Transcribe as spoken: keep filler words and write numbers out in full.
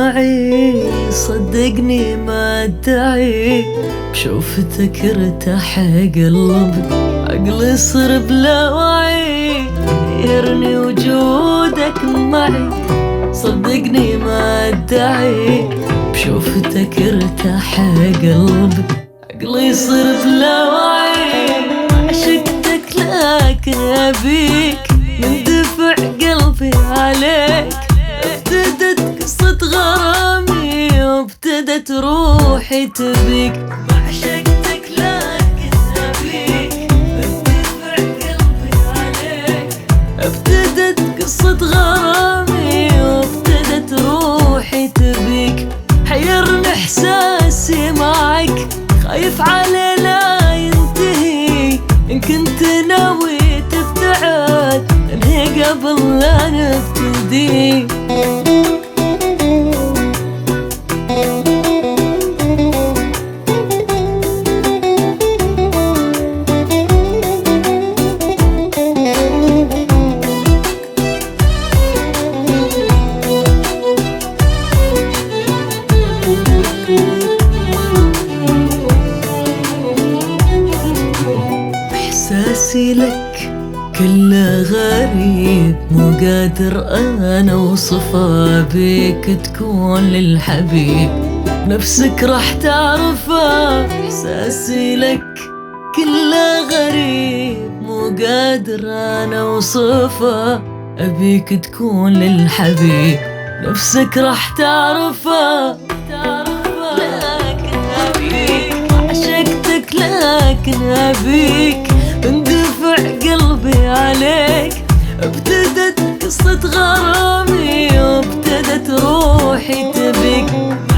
معي، صدقني ما ادعي، بشوفتك ارتاح قلبي، عقلي صار بلا وعي، يرني وجودك معي، صدقني ما ادعي، بشوفتك ارتاح قلبي، عقلي صار بلا وعي، عشقتك لكن ابيك، من دفع قلبي عليك، ابتدت قصة غرامي وابتدت روحي تبيك، عشقتك لكن ابيك، من دفع قلبي عليك، ابتدت قصة غرامي وابتدت روحي تبيك، حيرني احساسي معك، خايف علي لا ينتهي، ان كنت ناوي تبتعد انهي قبل لا نبتدي. إحساسي لك كله غريب، مو قادر أنا أوصفه، بيك تكون للحبيب نفسك راح تعرفه. إحساسي لك كله غريب، مو قادر أنا أوصفه، أبيك تكون للحبيب نفسك راح تعرفه. لكن أبيك، عشقتك لكن أبيك، اندفع قلبي عليك، ابتدت قصة غرامي وابتدت روحي تبيك.